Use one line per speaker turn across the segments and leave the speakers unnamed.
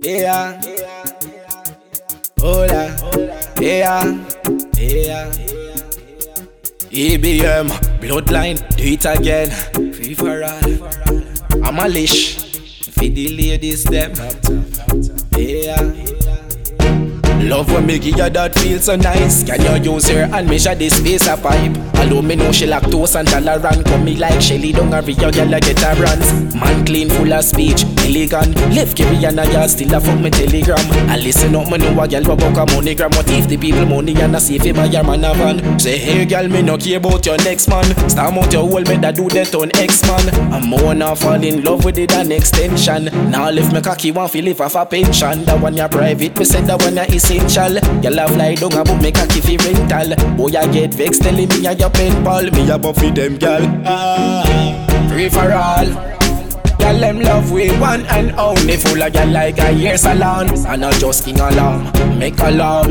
Yeah. Hola. Yeah. Yeah. EBM, bloodline, do it again. Free for all. I'm a leash. Feed the ladies them. Yeah. Love when me give you that feel so nice. Can you use her and measure the space a pipe? Although me know she lactose and tolerant, come me like Shelly down a real girl like get a runs. Man clean, full of speech, elegant. Left carry and a girl still a fuck me telegram. I listen up, me know a girl go buck a moneygram. What if the people money and a see if you buy your man a van? Say hey girl, me no care about your next man. Star out your whole me that do that on X-Man. I'm more now fall in love with it an extension. Now left me cocky want fi live off a pension. That one ya private, me said that one ya essential. Y'all have lie down about me cocky fi rental. Boy I get vexed telling me I your pen pal. Me a buffy them gal. Free for all. Y'all them love with one and only. Full of y'all like a year salon. And not just king alarm, make alarm.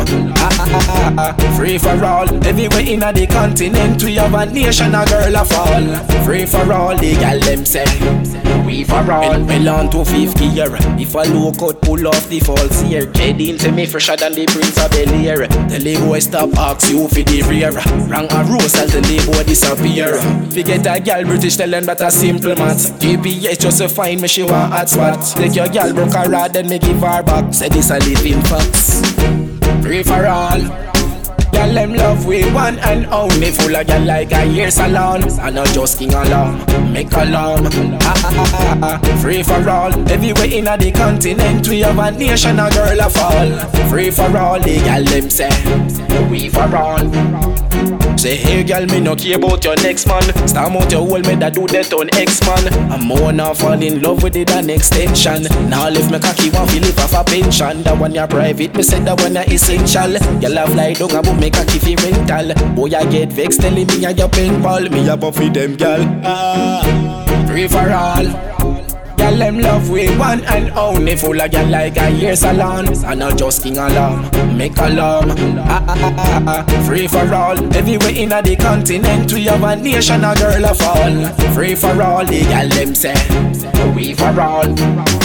Free for all. Everywhere in the continent we have a nation a girl a fall. Free for all, the y'all them say we for all. Melon to 50 year. If a low cut pull off the false here. Get into me fresher than the Prince of Bel-Air. Tell the boy stop ask you for the rear. Rang a rose and tell the boy disappear. Forget a girl British tell them that a simple math. GPS just to find me she want hot spot. Take your girl broke her rod then me give her back. Say this a living facts. Free for all. Y'all them love with one and only. Full of y'all like a year salon. And not just king alarm, make alarm. Free for all. Everywhere in the continent we have a nation a girl a fall. Free for all, the y'all them say we for all. Say hey girl, me no care about your next man. Star out your whole me that do that on X-Man. I'm more now fall in love with it an extension. Now left me cocky want fi live off a pension. That one ya private, me said that one ya essential. Y'all have lie down about me cocky fi rental. Boy I get vexed telling me I your pen pal. Me a buffy them gal. Free for all. Y'all them love with one and only. Full of y'all like a year salon. And not just king alarm, make alarm. Free for all. Everywhere in the continent we have a nation a girl a fall. Free for all, the y'all them say we for all.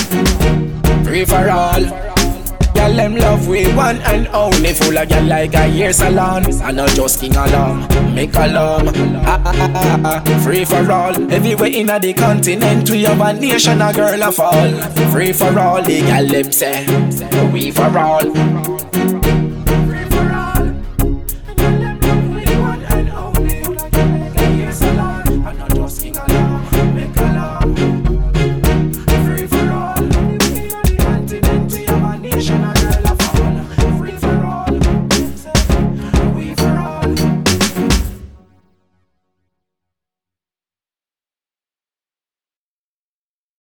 Free for all. Y'all them love with one and only. Full of y'all like a year salon. And not just king alarm, make alarm. Free for all. Everywhere in the continent we have a nation a girl a fall. Free for all, the y'all them say we for all. Free for all. Y'all them love with one and only. Full of y'all like a year salon. And not just king alarm, make alarm. Free for all. Everywhere in the continent we have a nation a